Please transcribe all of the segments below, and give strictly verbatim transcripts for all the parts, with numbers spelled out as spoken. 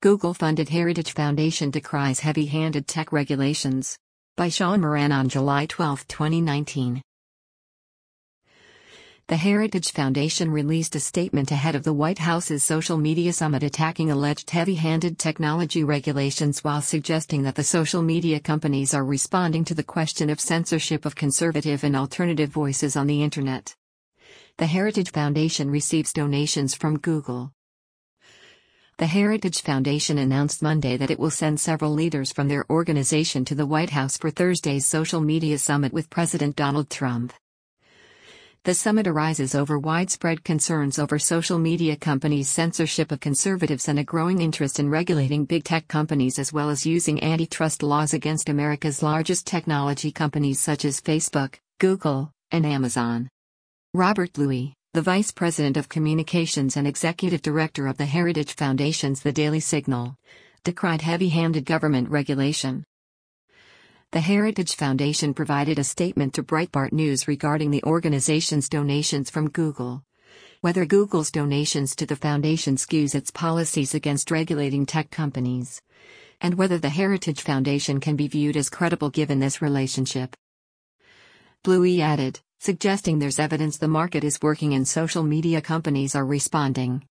Google-funded Heritage Foundation decries heavy-handed tech regulations. By Sean Moran on July twelfth, twenty nineteen. The Heritage Foundation released a statement ahead of the White House's social media summit attacking alleged heavy-handed technology regulations while suggesting that the social media companies are responding to the question of censorship of conservative and alternative voices on the Internet. The Heritage Foundation receives donations from Google. The Heritage Foundation announced Monday that it will send several leaders from their organization to the White House for Thursday's social media summit with President Donald Trump. The summit arises over widespread concerns over social media companies' censorship of conservatives and a growing interest in regulating big tech companies as well as using antitrust laws against America's largest technology companies such as Facebook, Google, and Amazon. Robert Louie, the Vice President of Communications and Executive Director of the Heritage Foundation's The Daily Signal, decried heavy-handed government regulation. The Heritage Foundation provided a statement to Breitbart News regarding the organization's donations from Google. Whether Google's donations to the foundation skews its policies against regulating tech companies, and whether the Heritage Foundation can be viewed as credible given this relationship. Louie added, suggesting there's evidence the market is working and social media companies are responding.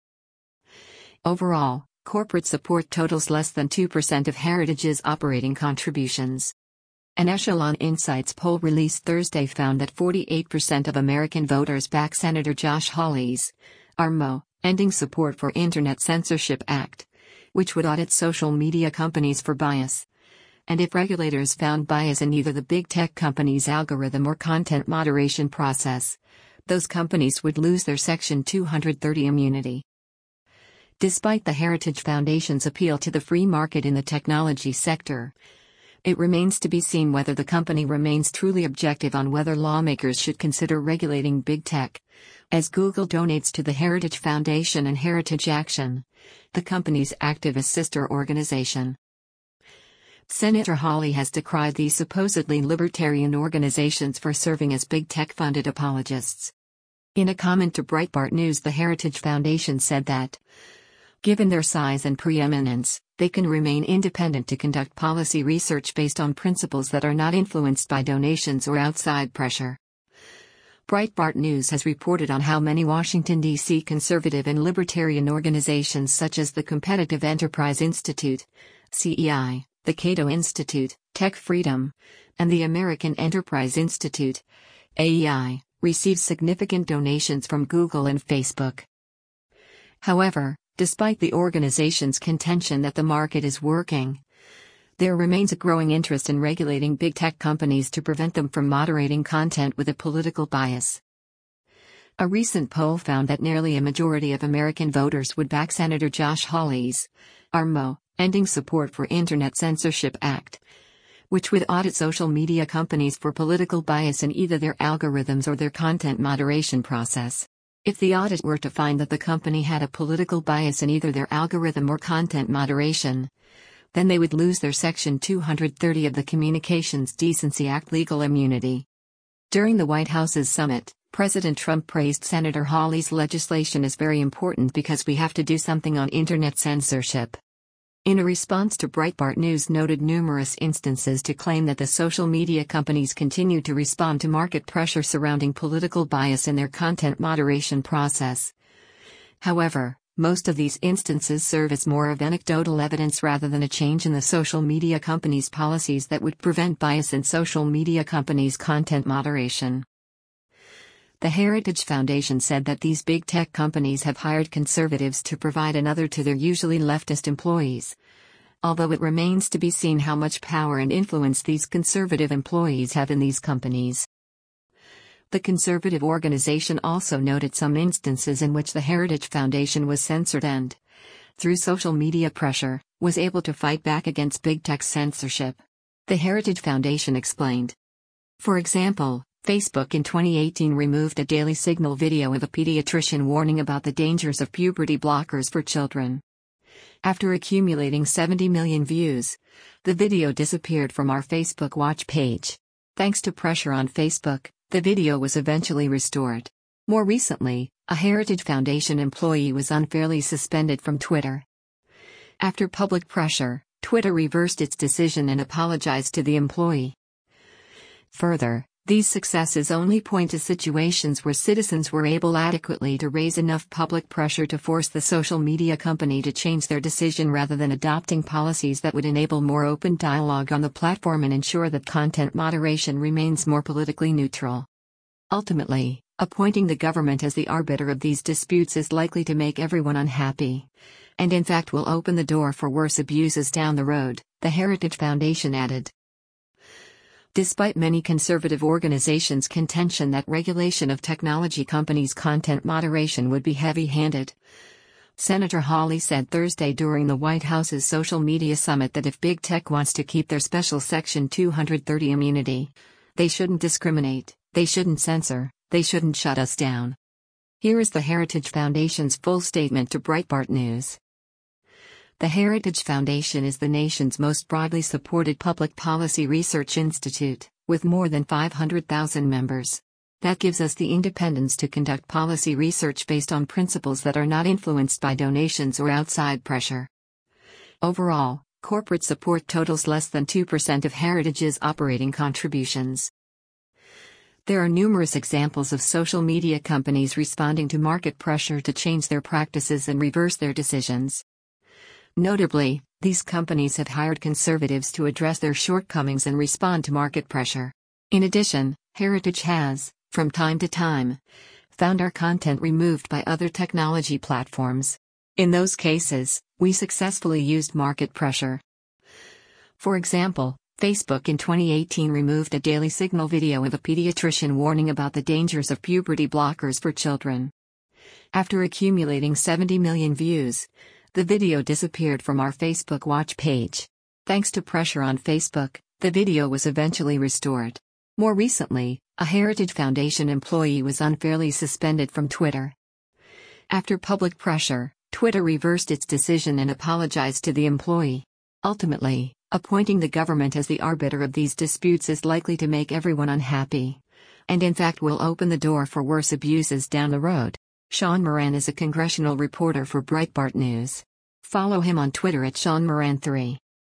Overall, corporate support totals less than two percent of Heritage's operating contributions. An Echelon Insights poll released Thursday found that forty-eight percent of American voters back Senator Josh Hawley's A R M O, Ending Support for Internet Censorship Act, which would audit social media companies for bias. And if regulators found bias in either the big tech company's algorithm or content moderation process, those companies would lose their Section two thirty immunity. Despite the Heritage Foundation's appeal to the free market in the technology sector, it remains to be seen whether the company remains truly objective on whether lawmakers should consider regulating big tech. As Google donates to the Heritage Foundation and Heritage Action, the company's activist sister organization. Senator Hawley has decried these supposedly libertarian organizations for serving as big tech-funded apologists. In a comment to Breitbart News, the Heritage Foundation said that, given their size and preeminence, they can remain independent to conduct policy research based on principles that are not influenced by donations or outside pressure. Breitbart News has reported on how many Washington, D C conservative and libertarian organizations such as the Competitive Enterprise Institute, C E I, the Cato Institute, Tech Freedom, and the American Enterprise Institute, A E I, receive significant donations from Google and Facebook. However, despite the organization's contention that the market is working, there remains a growing interest in regulating big tech companies to prevent them from moderating content with a political bias. A recent poll found that nearly a majority of American voters would back Senator Josh Hawley's A R M O, Ending Support for Internet Censorship Act, which would audit social media companies for political bias in either their algorithms or their content moderation process. If the audit were to find that the company had a political bias in either their algorithm or content moderation, then they would lose their Section two thirty of the Communications Decency Act legal immunity. During the White House's summit, President Trump praised Senator Hawley's legislation as very important because we have to do something on internet censorship. In a response to Breitbart News noted numerous instances to claim that the social media companies continue to respond to market pressure surrounding political bias in their content moderation process. However, most of these instances serve as more of anecdotal evidence rather than a change in the social media companies' policies that would prevent bias in social media companies' content moderation. The Heritage Foundation said that these big tech companies have hired conservatives to provide another to their usually leftist employees, although it remains to be seen how much power and influence these conservative employees have in these companies. The conservative organization also noted some instances in which the Heritage Foundation was censored and, through social media pressure, was able to fight back against big tech censorship. The Heritage Foundation explained. For example, Facebook in twenty eighteen removed a Daily Signal video of a pediatrician warning about the dangers of puberty blockers for children. After accumulating seventy million views, the video disappeared from our Facebook Watch page. Thanks to pressure on Facebook, the video was eventually restored. More recently, a Heritage Foundation employee was unfairly suspended from Twitter. After public pressure, Twitter reversed its decision and apologized to the employee. Further, these successes only point to situations where citizens were able adequately to raise enough public pressure to force the social media company to change their decision rather than adopting policies that would enable more open dialogue on the platform and ensure that content moderation remains more politically neutral. Ultimately, appointing the government as the arbiter of these disputes is likely to make everyone unhappy, and in fact will open the door for worse abuses down the road, the Heritage Foundation added. Despite many conservative organizations' contention that regulation of technology companies' content moderation would be heavy-handed, Senator Hawley said Thursday during the White House's social media summit that if big tech wants to keep their special Section two thirty immunity, they shouldn't discriminate, they shouldn't censor, they shouldn't shut us down. Here is the Heritage Foundation's full statement to Breitbart News. The Heritage Foundation is the nation's most broadly supported public policy research institute, with more than five hundred thousand members. That gives us the independence to conduct policy research based on principles that are not influenced by donations or outside pressure. Overall, corporate support totals less than two percent of Heritage's operating contributions. There are numerous examples of social media companies responding to market pressure to change their practices and reverse their decisions. Notably, these companies have hired conservatives to address their shortcomings and respond to market pressure. In addition, Heritage has, from time to time, found our content removed by other technology platforms. In those cases, we successfully used market pressure. For example, Facebook in twenty eighteen removed a Daily Signal video of a pediatrician warning about the dangers of puberty blockers for children. After accumulating seventy million views, the video disappeared from our Facebook Watch page. Thanks to pressure on Facebook, the video was eventually restored. More recently, a Heritage Foundation employee was unfairly suspended from Twitter. After public pressure, Twitter reversed its decision and apologized to the employee. Ultimately, appointing the government as the arbiter of these disputes is likely to make everyone unhappy, and in fact will open the door for worse abuses down the road. Sean Moran is a congressional reporter for Breitbart News. Follow him on Twitter at Sean Moran three.